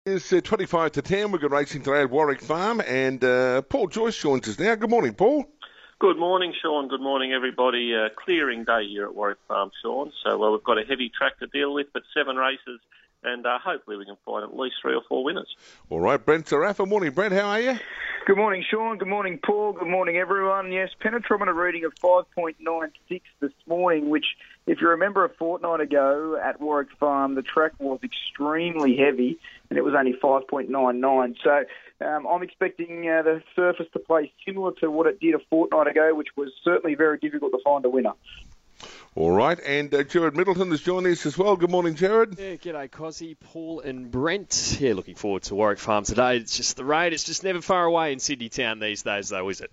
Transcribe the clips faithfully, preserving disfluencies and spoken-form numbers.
It's uh, twenty-five to ten. We've got racing today at Warwick Farm, and uh, Paul Joyce joins us now. Good morning, Paul. Good morning, Sean. Good morning, everybody. Uh, clearing day here at Warwick Farm, Sean. So uh, we've got a heavy track to deal with, but seven races, and uh, hopefully we can find at least three or four winners. All right, Brent Zarafa. Morning, Brent. How are you? Good morning, Sean. Good morning, Paul. Good morning, everyone. Yes, Penetrometer reading of five point nine six this morning, which, if you remember a fortnight ago at Warwick Farm, the track was extremely heavy, and it was only five point nine nine. So um, I'm expecting uh, the surface to play similar to what it did a fortnight ago, which was certainly very difficult to find a winner. All right, and uh, Jared Middleton has joined us as well. Good morning, Jared. Yeah, g'day, Cozzy, Paul and Brent. Yeah, looking forward to Warwick Farm today. It's just the rain. It's just never far away in Sydney town these days, though, is it?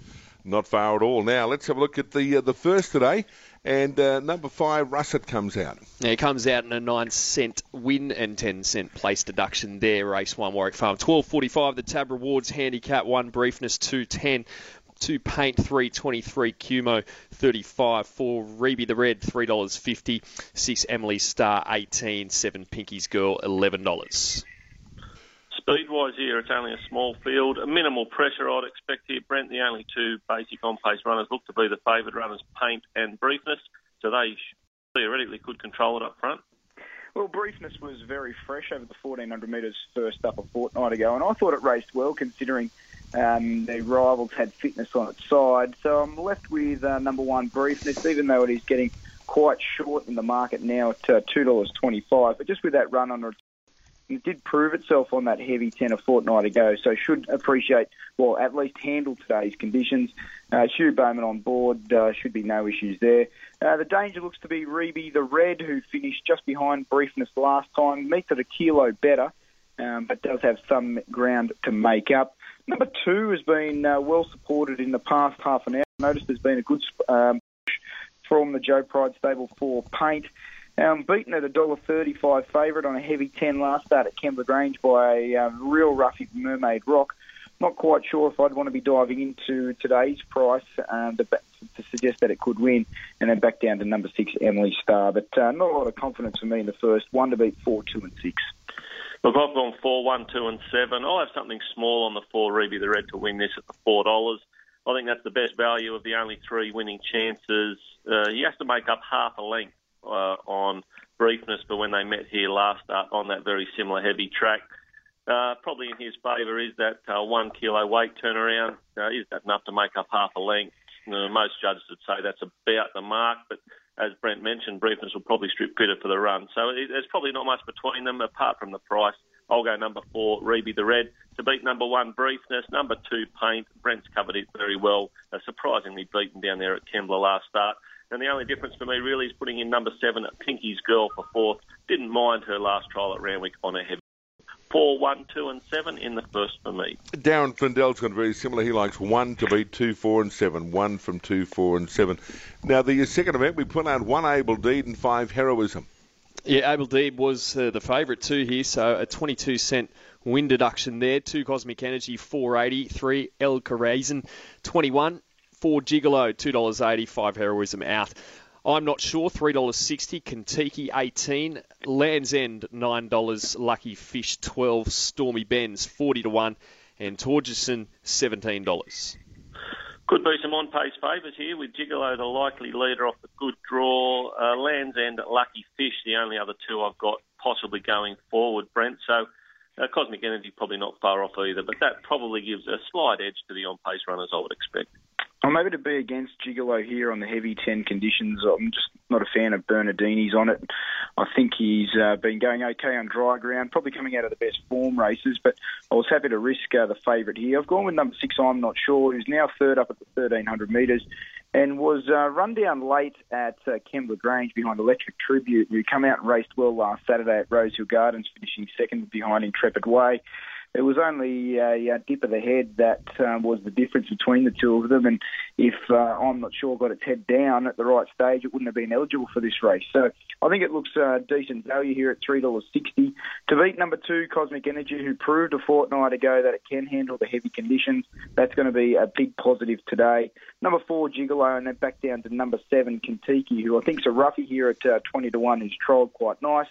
Not far at all. Now, let's have a look at the uh, the first today. And uh, number five, Russet, comes out. Yeah, it comes out in a nine cent win and ten cent place deduction there. Race one, Warwick Farm. twelve forty-five, the Tab Rewards handicap, one briefness, two ten. Two Paint, three twenty-three, Cumo, thirty-five, four Reby the Red, three dollars fifty, six Emily Star, eighteen, seven Pinky's Girl, eleven dollars. Speed-wise here, it's only a small field. A minimal pressure, I'd expect here, Brent. The only two basic on-pace runners look to be the favoured runners, Paint and Briefness, so they theoretically could control it up front. Well, Briefness was very fresh over the fourteen hundred metres first up a fortnight ago, and I thought it raced well considering um, the rivals had fitness on its side. So I'm left with uh, number one, Briefness, even though it is getting quite short in the market now at uh, two dollars twenty-five. But just with that run on it, it did prove itself on that heavy ten a fortnight ago, so should appreciate, well, at least handle today's conditions. Uh, Hugh Bowman on board, uh, should be no issues there. Uh, the danger looks to be Reby the Red, who finished just behind Briefness last time. Meets it a kilo better, um, but does have some ground to make up. Number two has been uh, well supported in the past half an hour. Noticed there's been a good um, push from the Joe Pride stable for Paint. Um, beaten at a one dollar thirty-five favourite on a heavy ten last start at Kembla Grange by a uh, real roughie, Mermaid Rock. Not quite sure if I'd want to be diving into today's price um, to, to suggest that it could win, and then back down to number six, Emily Star. But uh, not a lot of confidence for me in the first. One to beat four, two and six. Look, I've gone four, one, two and seven. I'll have something small on the four, Reby the Red, to win this at the four dollars. I think that's the best value of the only three winning chances. Uh, he has to make up half a length Uh, on Briefness, but when they met here last start on that very similar heavy track, uh, probably in his favour is that uh, one kilo weight turnaround. Uh, is that enough to make up half a length? Uh, most judges would say that's about the mark, but as Brent mentioned, Briefness will probably strip fitter for the run. So it, there's probably not much between them apart from the price. I'll go number four, Reby the Red, to beat number one, Briefness. Number two, Paint. Brent's covered it very well. Uh, surprisingly beaten down there at Kembla last start. And the only difference for me really is putting in number seven, Pinky's Girl, for fourth. Didn't mind her last trial at Randwick on a heavy. Four, one, two, and seven in the first for me. Darren Flindell's gone very similar. He likes one to beat two, four, and seven. One from two, four, and seven. Now, the second event, we put out one Able Deed and five Heroism. Yeah, Able Deed was uh, the favourite too here, so a twenty-two cent win deduction there. Two Cosmic Energy, four eighty. Three El Corazon, twenty-one. Four Gigolo, two dollars eighty. Five Heroism out. I'm not sure, three dollars sixty. Kentucky, eighteen. Land's End, nine dollars. Lucky Fish, twelve. Stormy Benz, forty to one. And Torgerson, seventeen dollars. Could be some on-pace favours here with Gigolo, the likely leader off the good draw. Uh, Land's End, Lucky Fish, the only other two I've got possibly going forward, Brent. So uh, Cosmic Energy probably not far off either, but that probably gives a slight edge to the on-pace runners, I would expect. I'm maybe to be against Gigolo here on the heavy ten conditions. I'm just not a fan of Bernardini's on it. I think he's uh, been going okay on dry ground, probably coming out of the best form races, but I was happy to risk uh, the favourite here. I've gone with number six, I'm Not Sure, who's now third up at the thirteen hundred metres and was uh, run down late at uh, Kembla Grange behind Electric Tribute, who come out and raced well last Saturday at Rosehill Gardens, finishing second behind Intrepid Way. It was only a, a dip of the head that um, was the difference between the two of them, and if uh, I'm Not Sure got its head down at the right stage, it wouldn't have been eligible for this race. So I think it looks uh, decent value here at three dollars sixty. To beat number two, Cosmic Energy, who proved a fortnight ago that it can handle the heavy conditions, that's going to be a big positive today. Number four, Gigolo, and then back down to number seven, Kentucky, who I think is a roughie here at uh, twenty to one, who's trolled quite nice.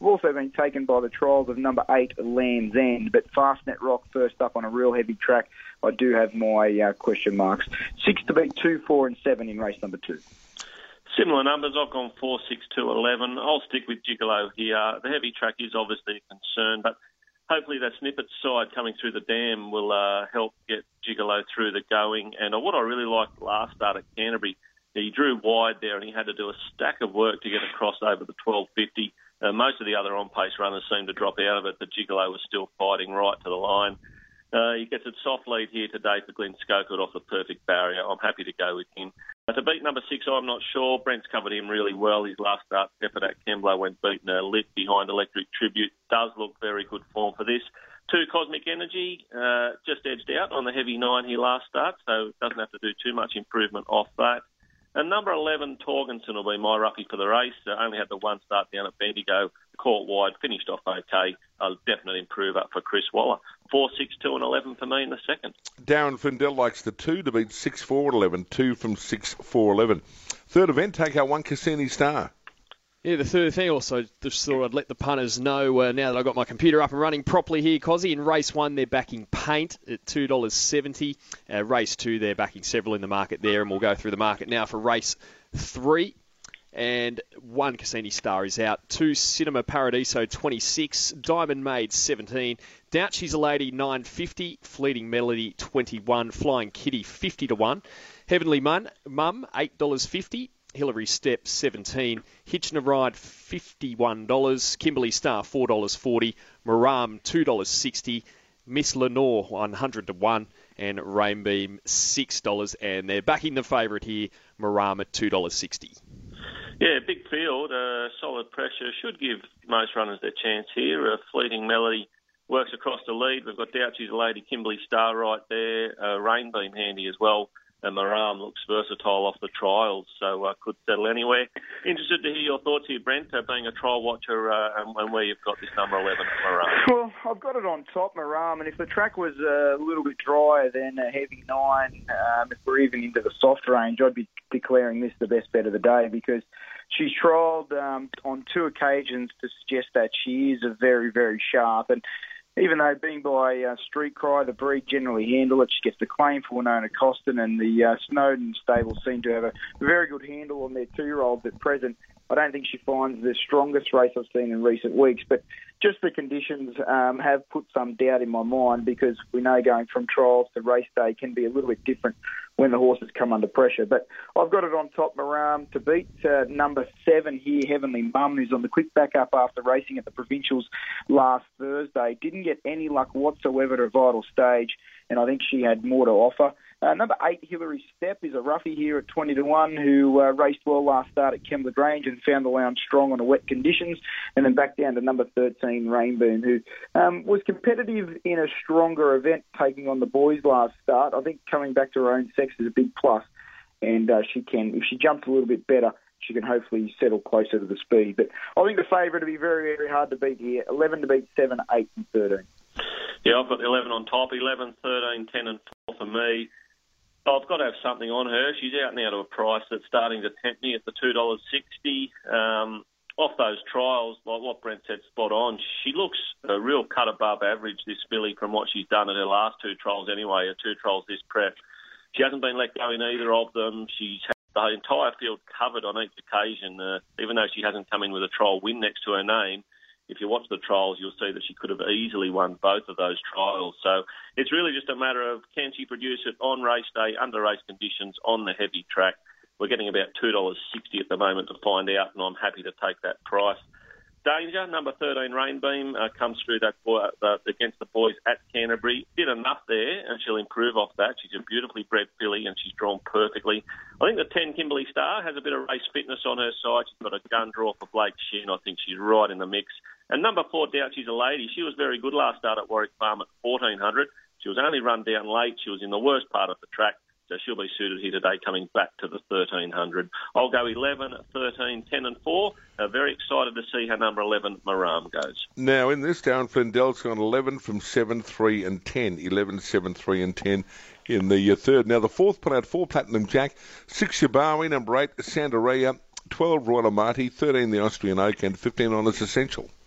I've also been taken by the trials of number eight, Land's End, but Fastnet Rock first up on a real heavy track. I do have my uh, question marks. Six to beat two, four, and seven in race number two. Similar numbers. I've gone four, six, two, eleven. I'll stick with Gigolo here. The heavy track is obviously a concern, but hopefully that snippet side coming through the dam will uh, help get Gigolo through the going. And uh, what I really liked last start at Canterbury, he drew wide there and he had to do a stack of work to get across over the twelve fifty. Uh, most of the other on-pace runners seemed to drop out of it, but Gigolo was still fighting right to the line. Uh, he gets a soft lead here today for Glenn Schofield off the perfect barrier. I'm happy to go with him. Uh, to beat number six, I'm not sure. Brent's covered him really well. His last start, effort at Kembla, went beaten a lit behind Electric Tribute. Does look very good form for this. Two, Cosmic Energy, uh, just edged out on the heavy nine here last start, so doesn't have to do too much improvement off that. And number eleven, Torgenson, will be my roughie for the race. Uh, only had the one start down at Bendigo, caught wide, finished off okay. A definite improve up for Chris Waller. Four, six, two, and eleven for me in the second. Darren Findell likes the two to beat six, four, and eleven. Two from six, four, eleven. Third event, take out one Cassini Star. Yeah, the third thing also, just thought I'd let the punters know uh, now that I've got my computer up and running properly here, Cozzy. In race one, they're backing Paint at two dollars seventy. Uh, race two, they're backing several in the market there, and we'll go through the market now for race three. And one Cassini Star is out. Two, Cinema Paradiso, twenty-six. Diamond Maid, seventeen. Doubt She's a Lady, nine fifty. Fleeting Melody, twenty-one. Flying Kitty, fifty to one. Heavenly Mum, Mum eight dollars fifty. Hillary Step, seventeen. Hitching a Ride, fifty-one dollars. Kimberly Star, four dollars forty. Maram, two dollars sixty. Miss Lenore, one hundred to one. And Rainbeam, six dollars. And they're backing the favourite here, Maram, at two dollars sixty. Yeah, big field, uh, solid pressure. Should give most runners their chance here. Uh, Fleeting Melody works across the lead. We've got Doubt She's a Lady, Kimberly Star right there. Uh, Rainbeam handy as well. And Maram looks versatile off the trials, so uh, could settle anywhere. Interested to hear your thoughts here, Brent, uh, being a trial watcher uh, and, and where you've got this number eleven, Maram. Well, I've got it on top, Maram, and if the track was a little bit drier than a heavy nine, um, if we're even into the soft range, I'd be declaring this the best bet of the day because she's trialled um, on two occasions to suggest that she is a very, very sharp. And even though being by uh, Street Cry, the breed generally handle it, she gets the claim for Winona Costin, and the uh, Snowden stable seem to have a very good handle on their two-year-olds at present. I don't think she finds the strongest race I've seen in recent weeks, but just the conditions um, have put some doubt in my mind because we know going from trials to race day can be a little bit different when the horses come under pressure. But I've got it on top, Maram, to beat uh, number seven here, Heavenly Mum, who's on the quick back-up after racing at the Provincials last Thursday. Didn't get any luck whatsoever to vital stage, and I think she had more to offer. Uh, number eight, Hillary Step, is a roughie here at twenty to one who uh, raced well last start at Kembla Grange and found the lounge strong on the wet conditions, and then back down to number thirteen, Rainboom, who um, was competitive in a stronger event taking on the boys last start. I think coming back to her own sex is a big plus, and uh, she can, if she jumps a little bit better, she can hopefully settle closer to the speed. But I think the favourite will be very, very hard to beat here. eleven to beat seven, eight and thirteen. Yeah, I've got the eleven on top, eleven, thirteen, ten and four for me. I've got to have something on her. She's out now to a price that's starting to tempt me at the two dollars sixty. Um, off those trials, like what Brent said, spot on. She looks a real cut above average, this filly, from what she's done at her last two trials anyway, her two trials this prep. She hasn't been let go in either of them. She's had the entire field covered on each occasion, uh, even though she hasn't come in with a trial win next to her name. If you watch the trials, you'll see that she could have easily won both of those trials. So it's really just a matter of can she produce it on race day, under race conditions, on the heavy track. We're getting about two dollars sixty at the moment to find out, and I'm happy to take that price. Danger, number thirteen, Rainbeam, uh, comes through that boy, uh, against the boys at Canterbury. Did enough there, and she'll improve off that. She's a beautifully bred filly, and she's drawn perfectly. I think the ten, Kimberly Star, has a bit of race fitness on her side. She's got a gun draw for Blake Shin. I think she's right in the mix. And number four, Doubt She's a Lady. She was very good last start at Warwick Farm at fourteen hundred. She was only run down late. She was in the worst part of the track. So she'll be suited here today, coming back to the thirteen hundred. I'll go eleven, thirteen, ten and four. Uh, very excited to see how number eleven, Maram, goes. Now, in this, Darren Flindell's gone eleven from seven, three and ten. eleven, seven, three and ten in the uh, third. Now, the fourth put out four Platinum Jack, six Shabawi, number eight, Sandaria, twelve Royal Amati, thirteen the Austrian Oak, and fifteen Honest Essential.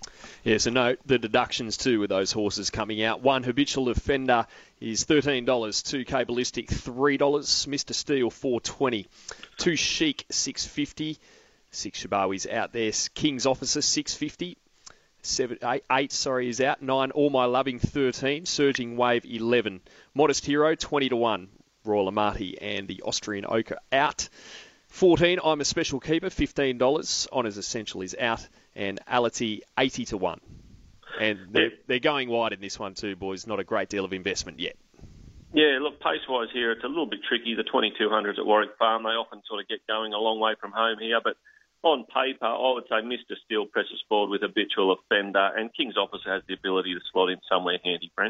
Yeah, so note the deductions too with those horses coming out. One, Habitual Offender is thirteen dollars. Two, Cabalistic, three dollars. Mister Steel, four dollars twenty. Two, Chic, six dollars fifty. Six Shabawi's out there. King's Officer, six dollars fifty. Seven, eight, eight, sorry, is out. Nine, All My Loving, thirteen. Surging Wave, eleven. Modest Hero, twenty to one. Royal Amati and the Austrian Ochre out. fourteen, I'm a Special Keeper, fifteen dollars. Honours Essential is out. And Ality, eighty to one. And they're, they're going wide in this one too, boys. Not a great deal of investment yet. Yeah, look, pace-wise here, it's a little bit tricky. The twenty-two hundreds at Warwick Farm, they often sort of get going a long way from home here. But on paper, I would say Mister Steel presses forward with Habitual Offender, and King's Officer has the ability to slot in somewhere handy, Brent.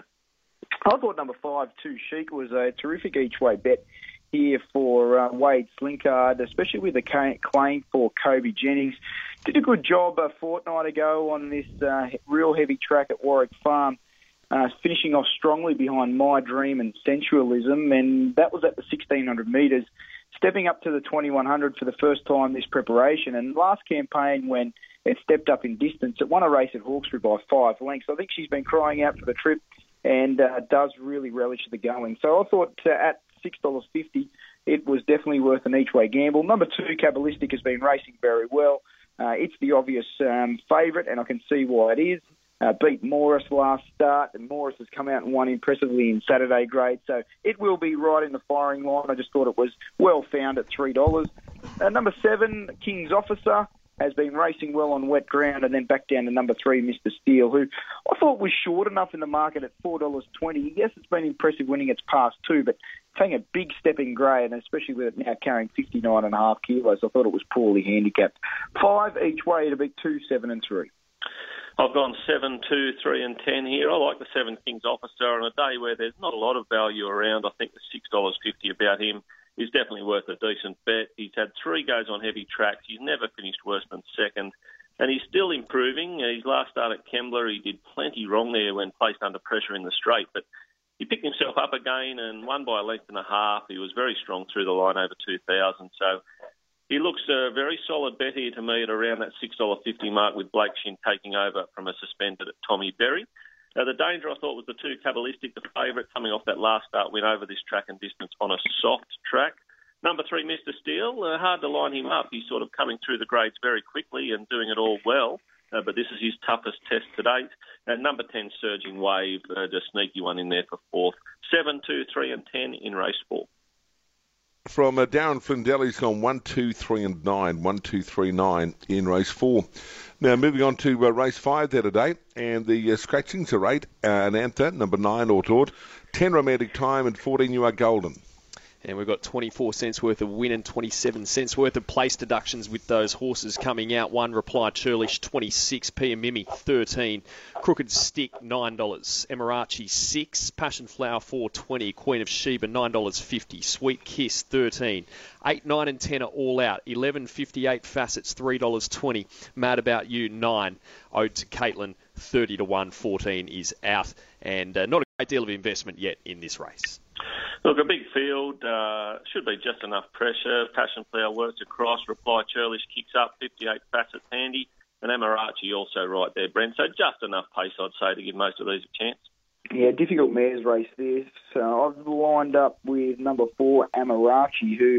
I thought number five, Two Chic, was a terrific each-way bet here for uh, Wade Slinkard, especially with the claim for Kobe Jennings. Did a good job a fortnight ago on this uh, real heavy track at Warwick Farm, uh, finishing off strongly behind My Dream and Sensualism, and that was at the sixteen hundred metres, stepping up to the twenty-one hundred for the first time this preparation. And last campaign, when it stepped up in distance, it won a race at Hawkesbury by five lengths. I think she's been crying out for the trip and uh, does really relish the going. So I thought uh, at six dollars fifty, it was definitely worth an each-way gamble. Number two, Cabalistic, has been racing very well. Uh, it's the obvious um, favourite, and I can see why it is. Uh, beat Morris last start, and Morris has come out and won impressively in Saturday grade, so it will be right in the firing line. I just thought it was well found at three dollars. Uh, number seven, King's Officer, has been racing well on wet ground, and then back down to number three, Mister Steel, who I thought was short enough in the market at four dollars twenty. Yes, it's been impressive winning its past two, but taking a big step in grade, and especially with it now carrying fifty-nine and a half kilos, I thought it was poorly handicapped. Five each way to beat two, seven, and three. I've gone seven, two, three, and ten here. I like the seven, King's Officer. On a day where there's not a lot of value around, I think the six dollars fifty about him is definitely worth a decent bet. He's had three goes on heavy tracks. He's never finished worse than second, and he's still improving. His last start at Kembla, he did plenty wrong there when placed under pressure in the straight, but he picked himself up again and won by a length and a half. He was very strong through the line over two thousand, so he looks a very solid bet here to me at around that six dollars fifty mark, with Blake Shin taking over from a suspended Tommy Berry. Now, the danger, I thought, was the two, Cabalistic, the favourite, coming off that last start win over this track and distance on a soft track. Number three, Mister Steel, uh, hard to line him up. He's sort of coming through the grades very quickly and doing it all well, uh, but this is his toughest test to date. And number ten, Surging Wave, uh, just sneaky one in there for fourth. Seven, two, three, and ten in race four. From uh, Darren Flindell, he's gone one, two, three, and nine. one, two, three, nine in race four. Now, moving on to uh, race five there today, and the uh, scratchings are eight, uh, Anantha, number nine, Ortord, ten, Romantic Time, and fourteen, You Are Golden. And we've got twenty-four cents worth of win and twenty-seven cents worth of place deductions with those horses coming out. One, Reply Churlish, twenty-six. Pia Mimi, thirteen. Crooked Stick, nine dollars. Emirachi, six. Passion Flower, four dollars twenty. Queen of Sheba, nine dollars fifty. Sweet Kiss, thirteen. eight, nine, and ten are all out. eleven, fifty-eight Facets, three dollars twenty. Mad About You, nine. Ode to Caitlin, thirty to one. fourteen is out. And uh, not a great deal of investment yet in this race. Look, a big field, uh, should be just enough pressure. Passion Flower works across. Reply Churlish kicks up. fifty-eight Facets handy. And Amarachi also right there, Brent. So just enough pace, I'd say, to give most of these a chance. Yeah, difficult mares race this. So I've lined up with number four, Amarachi, who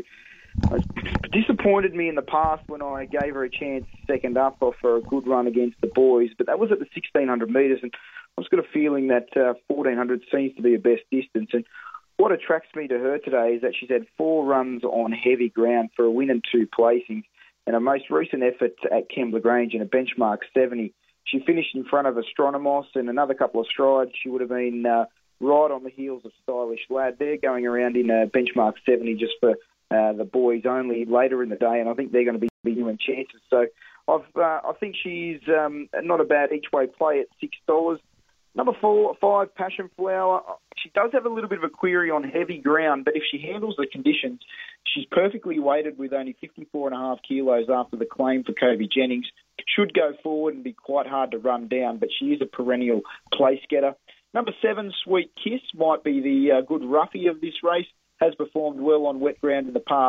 disappointed me in the past when I gave her a chance second up for a good run against the boys. But that was at the sixteen hundred metres, and I've just got a feeling that uh, fourteen hundred seems to be the best distance. And what attracts me to her today is that she's had four runs on heavy ground for a win and two placings. And her most recent effort at Kembla Grange in a benchmark seventy, she finished in front of Astronomos and another couple of strides. She would have been uh, right on the heels of Stylish Lad. They're going around in a benchmark seventy just for uh, the boys only later in the day, and I think they're going to be doing chances. So I've, uh, I think she's um, not a bad each-way play at six dollars. Number four, five, Passion Flower. She does have a little bit of a query on heavy ground, but if she handles the conditions, she's perfectly weighted with only fifty-four and a half kilos after the claim for Kobe Jennings. Should go forward and be quite hard to run down, but she is a perennial place getter. Number seven, Sweet Kiss, might be the uh, good roughie of this race. Has performed well on wet ground in the past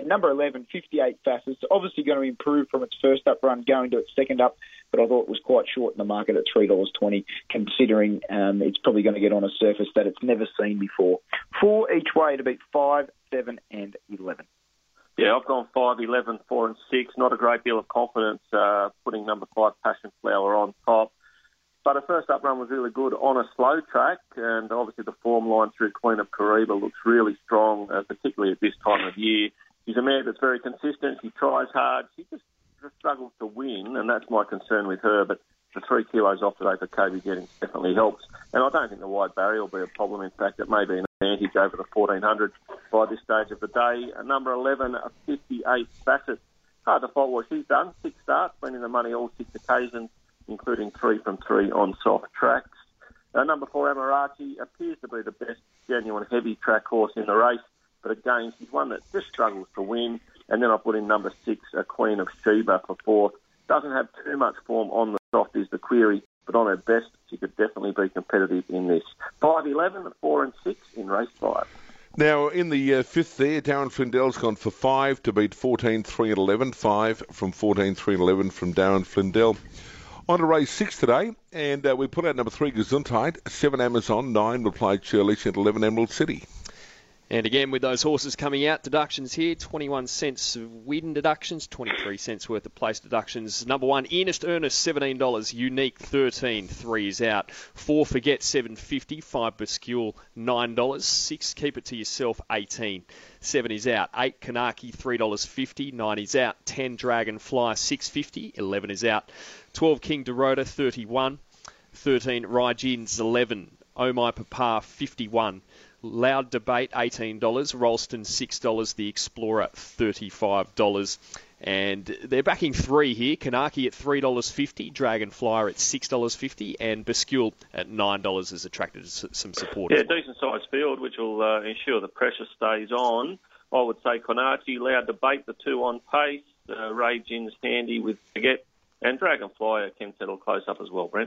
And number eleven, fifty-eight Facets, obviously going to improve from its first up run going to its second up, but I thought it was quite short in the market at three dollars twenty, considering um, it's probably going to get on a surface that it's never seen before. Four each way to beat five, seven and eleven. Yeah, I've gone five, eleven, four and six. Not a great deal of confidence uh, putting number five, Passion Flower, on top. But her first up run was really good on a slow track, and obviously the form line through Queen of Kariba looks really strong, uh, particularly at this time of year. She's a mare that's very consistent. She tries hard. She just, just struggles to win, and that's my concern with her. But the three kilos off today for Kobe Jennings definitely helps. And I don't think the wide barrier will be a problem. In fact, it may be an advantage over the fourteen hundred by this stage of the day. Uh, number eleven, a fifty-eight Facet. Hard to fault what she's done. Six starts, been in the money all six occasions, including three from three on soft tracks. Uh, number four, Amarachi, appears to be the best genuine heavy track horse in the race, but again, she's one that just struggles to win. And then I put in number six, a Queen of Sheba, for fourth. Doesn't have too much form on the soft is the query, but on her best, she could definitely be competitive in this. five, eleven, four and six in race five. Now, in the uh, fifth there, Darren Flindell's gone for five to beat fourteen, three and eleven. Five from fourteen, three and eleven from Darren Flindell. On to race six today, and uh, we put out number three, Gesundheit, seven, Amazon, nine, Replied Churlish, and eleven, Emerald City. And again, with those horses coming out, deductions here, twenty-one cents of win deductions, twenty-three cents worth of place deductions. Number one, Earnest Earnest, seventeen dollars. Unique, thirteen dollars. Three is out. Four, Forget, seven fifty. Five, Bascule, nine dollars. Six, Keep It To Yourself, eighteen dollars. Seven is out. Eight, Kanaki, three dollars fifty. Nine is out. Ten, Dragonfly, six dollars fifty. Eleven is out. Twelve, King Dorota, thirty-one dollars. Thirteen, Rygins, eleven dollars. Oh My Papa, fifty-one dollars. Loud Debate, eighteen dollars. Ralston, six dollars. The Explorer, thirty-five dollars. And they're backing three here. Kanaki at three dollars fifty. Dragonflyer at six dollars fifty. And Bascule at nine dollars has attracted some support. Yeah, decent-sized field, which will uh, ensure the pressure stays on. I would say Kanaki, Loud Debate, the two on pace. Uh, Raging's handy with Forget. And Dragonflyer can settle close up as well, Brent.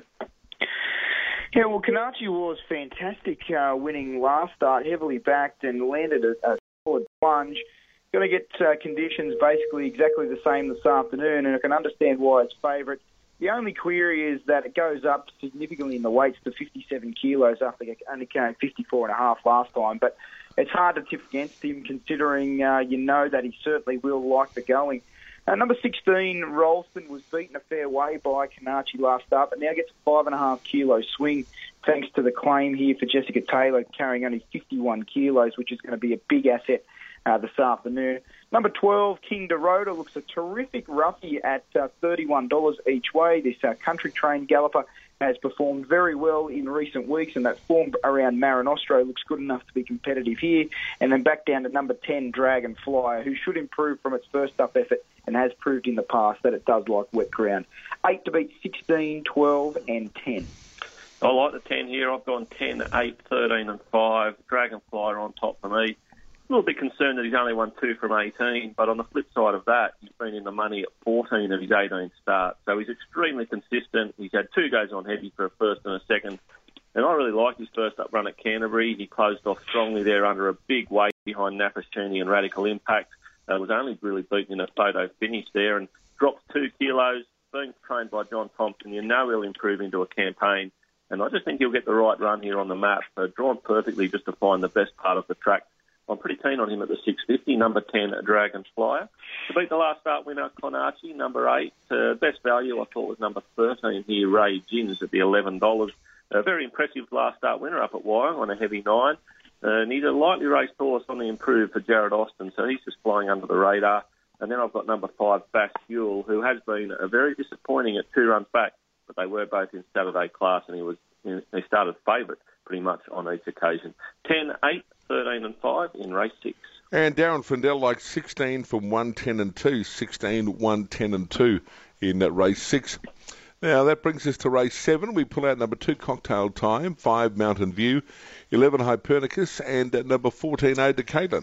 Yeah, well, Kanaki was fantastic, uh, winning last start, heavily backed and landed a, a solid plunge. Going to get uh, conditions basically exactly the same this afternoon, and I can understand why it's favourite. The only query is that it goes up significantly in the weights to fifty-seven kilos after only carrying fifty-four and a half last time. But it's hard to tip against him considering uh, you know that he certainly will like the going. Uh, number sixteen, Ralston, was beaten a fair way by Kanaki last start, but now gets a five and a half kilo swing thanks to the claim here for Jessica Taylor carrying only fifty-one kilos, which is going to be a big asset uh, this afternoon. Number twelve, King Dorota, looks a terrific roughie at uh, thirty-one dollars each way. This uh, country-trained galloper has performed very well in recent weeks, and that form around Marinostro looks good enough to be competitive here. And then back down to number ten, Dragonflyer, who should improve from its first up effort and has proved in the past that it does like wet ground. Eight to beat sixteen, twelve and ten. I like the ten here. I've gone ten, eight, thirteen and five. Dragonflyer on top for me. A little bit concerned that he's only won two from eighteen, but on the flip side of that, he's been in the money at fourteen of his eighteen starts. So he's extremely consistent. He's had two goes on heavy for a first and a second. And I really liked his first up run at Canterbury. He closed off strongly there under a big weight behind Napashini and Radical Impact. Uh, was only really beaten in a photo finish there and dropped two kilos. Being trained by John Thompson, you know he'll improve into a campaign. And I just think he'll get the right run here on the map. Uh, drawn perfectly just to find the best part of the track. I'm pretty keen on him at the six fifty, number ten, Dragonflyer. To beat the last start winner, Konachi, number eight. Uh, best value, I thought, was number thirteen here, Ray Gins, at the eleven dollars. A very impressive last start winner up at Wyong on a heavy nine. Uh, and he's a lightly raced horse on the improve for Jared Austin, so he's just flying under the radar. And then I've got number five, Bascule, who has been a very disappointing at two runs back, but they were both in Saturday class, and he was he started favourite pretty much on each occasion. ten, eight, thirteen and five in race six. And Darren Flindell likes sixteen from one, ten and two. sixteen, one, ten and two in uh, race six. Now that brings us to race seven. We pull out number two, Cocktail Time, five, Mountain View, eleven, Hypernicus, and uh, number fourteen, Ode to Caitlin.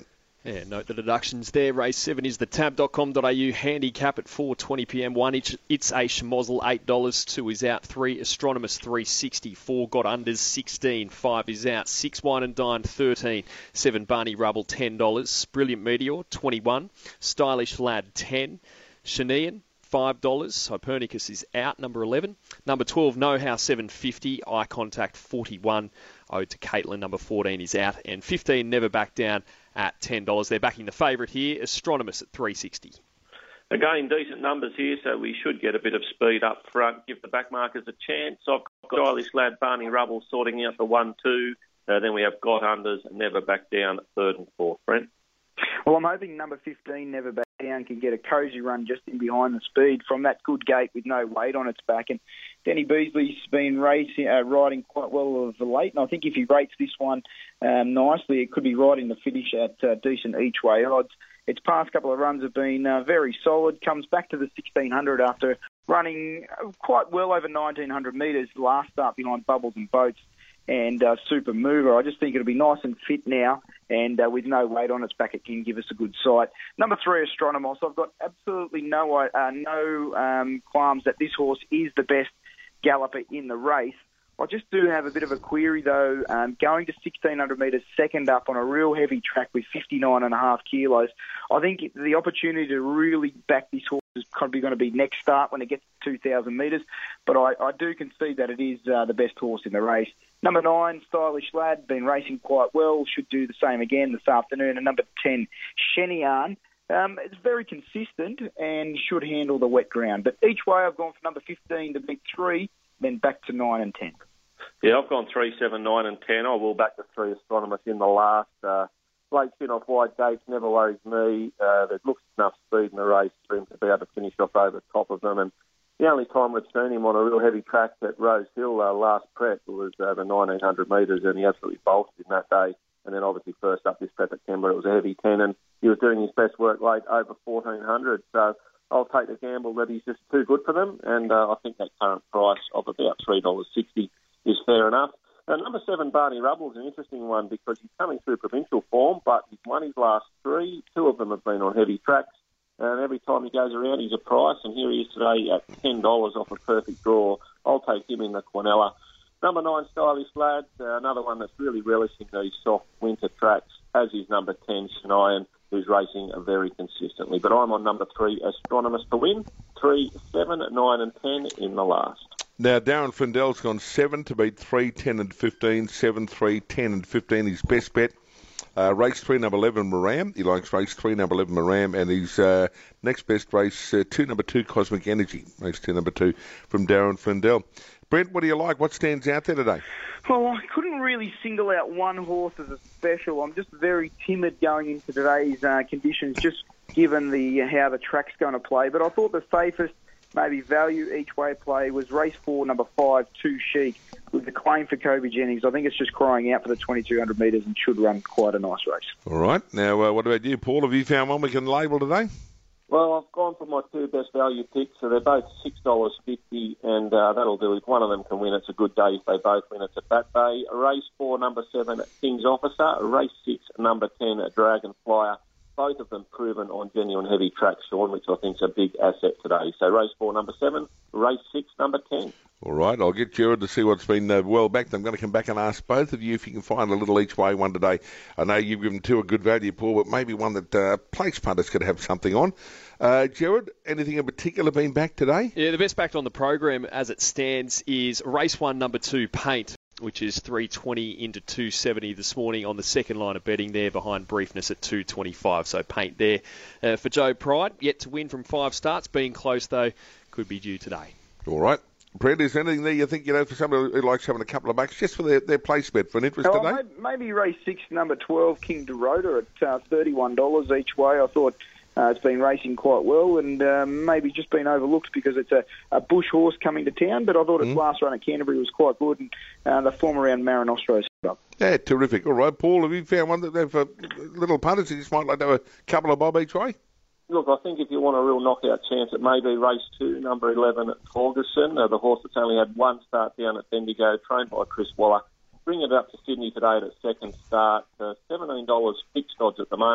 Yeah, note the deductions there. Race seven is the tab dot com dot a u handicap at four twenty p m. One, it's, it's a Schmozzle, eight dollars. Two is out. Three, Astronomous, three sixty. Four, Got Unders, sixteen. Five is out. Six, Wine and Dine, thirteen. Seven, Barney Rubble, ten dollars. Brilliant Meteor, twenty-one. Stylish Lad, ten. Shenean, five dollars. Hypernicus is out, number eleven. Number twelve, No How, seven fifty. Eye Contact, forty-one. Ode to Caitlin, number fourteen, is out. And fifteen, Never Back Down, at ten dollars. They're backing the favourite here, Astronomous, at three sixty. Again, decent numbers here, so we should get a bit of speed up front, give the backmarkers a chance. I've got Stylish Lad, Barney Rubble sorting out the one two. Uh, then we have Got Unders, Never Back Down, third and fourth. Brent? Well, I'm hoping number fifteen, Never Back Down, can get a cosy run just in behind the speed from that good gate with no weight on its back. And Danny Beasley's been racing, uh, riding quite well of late, and I think if he rates this one um, nicely, it could be right in the finish at uh, decent each-way odds. Its past couple of runs have been uh, very solid, comes back to the sixteen hundred after running quite well over nineteen hundred metres last start behind Bubbles and Boats and uh, Super Mover. I just think it'll be nice and fit now, and uh, with no weight on its back, it can give us a good sight. Number three, Astronomos. I've got absolutely no uh, no um, qualms that this horse is the best galloper in the race. I just do have a bit of a query, though. Um, going to sixteen hundred metres, second up on a real heavy track with fifty-nine and a half kilos, I think the opportunity to really back this horse is probably going to be next start when it gets to two thousand metres. But I, I do concede that it is uh, the best horse in the race. Number nine, Stylish Lad, been racing quite well, should do the same again this afternoon. And number ten, Shenean. Um, it's very consistent and should handle the wet ground. But each way I've gone for number fifteen to beat three, then back to nine and ten. Yeah, I've gone three, seven, nine and ten. I will back the three, Astronomous, in the last. Uh, late spin off wide gates never worries me. Uh, there looks enough speed in the race for him to be able to finish off over the top of them. And the only time we've seen him on a real heavy track at Rose Hill uh, last prep was uh, the nineteen hundred metres, and he absolutely bolted in that day. And then obviously first up this prep at Canberra, it was a heavy ten, and he was doing his best work late over fourteen hundred. So I'll take the gamble that he's just too good for them, and uh, I think that current price of about three dollars sixty is fair enough. Uh, number seven, Barney Rubble, is an interesting one because he's coming through provincial form, but he's won his last three. Two of them have been on heavy tracks, and every time he goes around, he's a price, and here he is today at ten dollars off a perfect draw. I'll take him in the Quinella. Number nine, Stylish Lad, uh, another one that's really relishing these soft winter tracks, as is number ten, Shenean, who's racing very consistently. But I'm on number three, Astronomous, to win. Three, seven, nine and ten in the last. Now, Darren Flindell's gone seven to beat three, ten and fifteen, seven, three, ten and fifteen. His best bet. Uh, race three, number eleven, Moram. He likes race three, number eleven, Moram. And his uh, next best race, uh, two, number two, Cosmic Energy. Race two, number two, from Darren Flindell. Brent, what do you like? What stands out there today? Well, I couldn't really single out one horse as a special. I'm just very timid going into today's uh, conditions, just given the how the track's going to play. But I thought the safest, maybe value each way play was race four, number five, Too Chic, with the claim for Kobe Jennings. I think it's just crying out for the twenty-two hundred metres and should run quite a nice race. All right. Now, uh, what about you, Paul? Have you found one we can label today? Well, I've gone for my two best value picks, so they're both six dollars fifty, and uh, that'll do. If one of them can win, it's a good day. If they both win, it's a fat day. Race four, number seven, King's Officer. Race six, number ten, Dragon Flyer. Both of them proven on genuine heavy tracks, Sean, which I think is a big asset today. So race four, number seven. Race six, number ten. All right, I'll get Jared to see what's been uh, well backed. I'm going to come back and ask both of you if you can find a little each way one today. I know you've given two a good value, Paul, but maybe one that uh, place punters could have something on. Uh, Jared, anything in particular been backed today? Yeah, the best backed on the program as it stands is race one, number two, Paint, which is three twenty into two seventy this morning on the second line of betting there behind Briefness at two twenty-five. So Paint there uh, for Joe Pride. Yet to win from five starts. Being close, though, could be due today. All right. Brent, is there anything there you think, you know, for somebody who likes having a couple of bucks, just for their, their place bet for an interest oh, today? Maybe race six, number twelve, King Dorota at uh, thirty-one dollars each way. I thought uh, it's been racing quite well and um, maybe just been overlooked because it's a, a bush horse coming to town, but I thought its mm. last run at Canterbury was quite good, and uh, the form around Marinostro. Yeah, terrific. All right, Paul, have you found one that for little punters who just might like to have a couple of bob each way? Look, I think if you want a real knockout chance, it may be race two, number eleven at Torgerson, uh, the horse that's only had one start down at Bendigo, trained by Chris Waller. Bring it up to Sydney today at its second start. Uh, seventeen dollars fixed odds at the moment.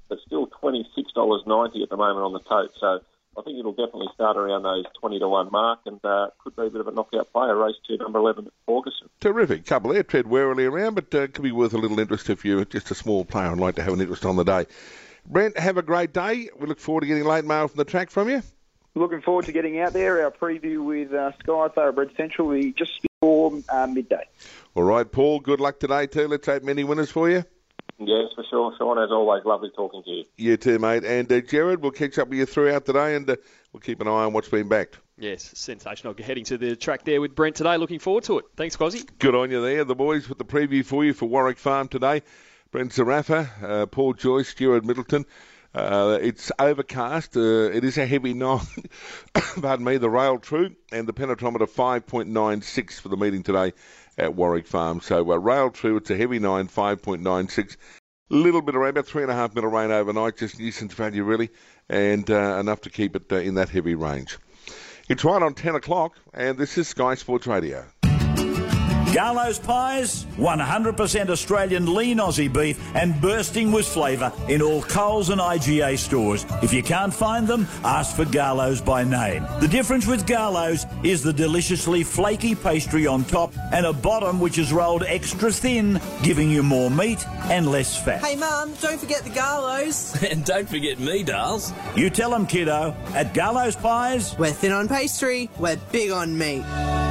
but still twenty-six dollars ninety at the moment on the tote. So I think it'll definitely start around those twenty to one mark, and uh, could be a bit of a knockout player. Race two, number eleven at Ferguson. Terrific. Couple there, tread warily around, but uh, could be worth a little interest if you're just a small player and like to have an interest on the day. Brent, have a great day. We look forward to getting late mail from the track from you. Looking forward to getting out there. Our preview with uh, Sky Thoroughbred Central will be just before uh, midday. All right, Paul, good luck today too. Let's hope many winners for you. Yes, for sure. Sean, as always, lovely talking to you. You too, mate. And uh, Jared, we'll catch up with you throughout today, and uh, we'll keep an eye on what's been backed. Yes, sensational. Heading to the track there with Brent today. Looking forward to it. Thanks, Cozzy. Good on you there. The boys with the preview for you for Warwick Farm today. Brent Zarafa, uh, Paul Joyce, Stuart Middleton. Uh, it's overcast. Uh, it is a heavy night. Pardon me. The rail true and the penetrometer five point nine six for the meeting today at Warwick Farm. So uh, rail true. It's a heavy nine, five point nine six. A little bit of rain, about three and a half mil of rain overnight, just nuisance value really, and uh, enough to keep it uh, in that heavy range. It's right on ten o'clock, and this is Sky Sports Radio. Garlo's Pies, one hundred percent Australian lean Aussie beef and bursting with flavour in all Coles and I G A stores. If you can't find them, ask for Garlo's by name. The difference with Garlo's is the deliciously flaky pastry on top and a bottom which is rolled extra thin, giving you more meat and less fat. Hey Mum, don't forget the Garlo's. And don't forget me, Darls. You tell them, kiddo. At Garlo's Pies, We're thin on pastry, we're big on meat.